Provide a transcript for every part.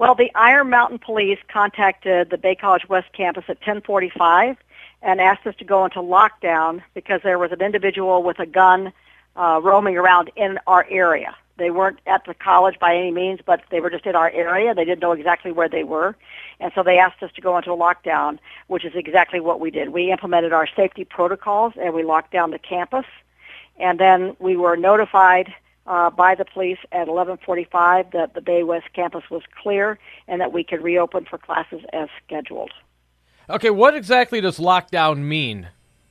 Well, the Iron Mountain Police contacted the Bay College West campus at 10:45 and asked us to go into lockdown because there was an individual with a gun roaming around in our area. They weren't at the college by any means, but they were just in our area. They didn't know exactly where they were. And so they asked us to go into a lockdown, which is exactly what we did. We implemented our safety protocols, and we locked down the campus. And then we were notified by the police at 11:45 that the Bay West campus was clear and that we could reopen for classes as scheduled. Okay, what exactly does lockdown mean?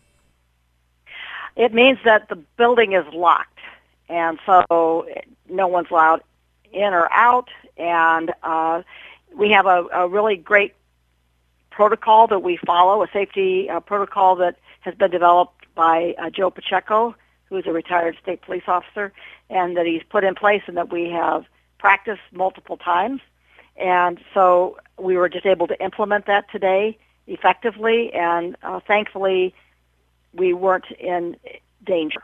It means that the building is locked. And so no one's allowed in or out, and we have a really great protocol that we follow, a safety protocol that has been developed by Joe Pacheco, who's a retired state police officer, and that he's put in place and that we have practiced multiple times. And so we were just able to implement that today effectively, and thankfully we weren't in danger.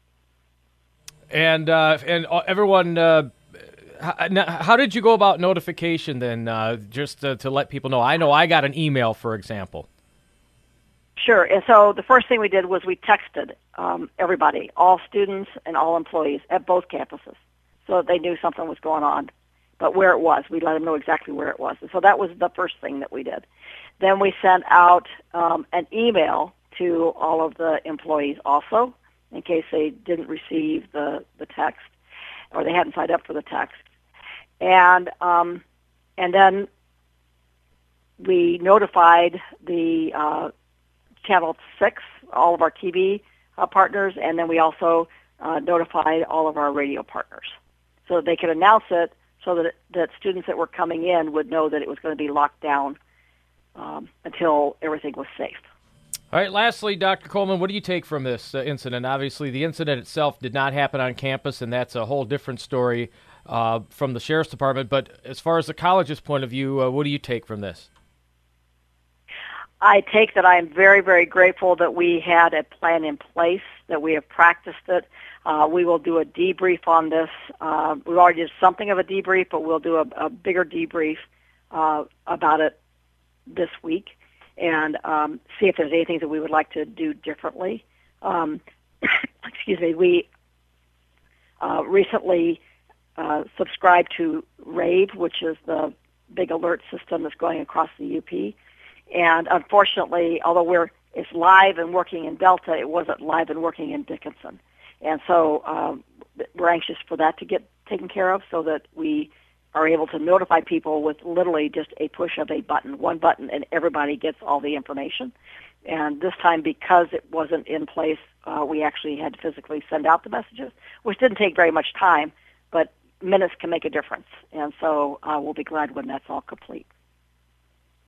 And everyone, how did you go about notification then, just to let people know? I know I got an email, for example. Sure. And so the first thing we did was we texted everybody, all students and all employees at both campuses, so that they knew something was going on. But where it was, we let them know exactly where it was. And so that was the first thing that we did. Then we sent out an email to all of the employees also, in case they didn't receive the text or they hadn't signed up for the text. And then we notified the Channel 6, all of our TV partners, and then we also notified all of our radio partners so that they could announce it so that students that were coming in would know that it was going to be locked down until everything was safe. All right, lastly, Dr. Coleman, what do you take from this incident? Obviously, the incident itself did not happen on campus, and that's a whole different story from the Sheriff's Department. But as far as the college's point of view, what do you take from this? I take that I am very, very grateful that we had a plan in place, that we have practiced it. We will do a debrief on this. We've already did something of a debrief, but we'll do a bigger debrief about it this week, and see if there's anything that we would like to do differently. Excuse me. We recently subscribed to RAVE, which is the big alert system that's going across the UP. And unfortunately, although it's live and working in Delta, it wasn't live and working in Dickinson. And so we're anxious for that to get taken care of so that we are able to notify people with literally just a push of a button, one button, and everybody gets all the information. And this time, because it wasn't in place, we actually had to physically send out the messages, which didn't take very much time, but minutes can make a difference. And so we'll be glad when that's all complete.